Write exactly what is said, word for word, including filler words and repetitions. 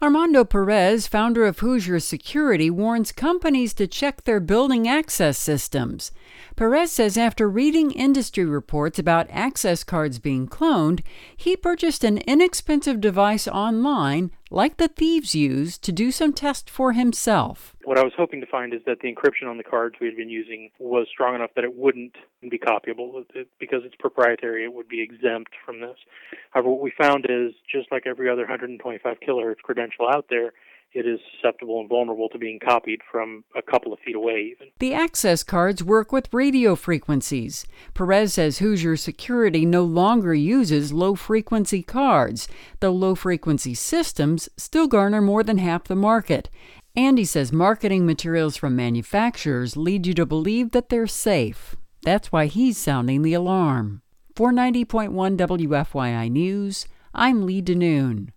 Armando Perez, founder of Hoosier Security, warns companies to check their building access systems. Perez says after reading industry reports about access cards being cloned, he purchased an inexpensive device online, like the thieves use, to do some tests for himself. What I was hoping to find is that the encryption on the cards we had been using was strong enough that it wouldn't be copyable. It, because it's proprietary, it would be exempt from this. However, what we found is, just like every other one hundred twenty-five kilohertz credential out there, it is susceptible and vulnerable to being copied from a couple of feet away even. The access cards work with radio frequencies. Perez says Hoosier Security no longer uses low-frequency cards, though low-frequency systems still garner more than half the market. And he says marketing materials from manufacturers lead you to believe that they're safe. That's why he's sounding the alarm. For ninety point one W F Y I News, I'm Lee DeNoon.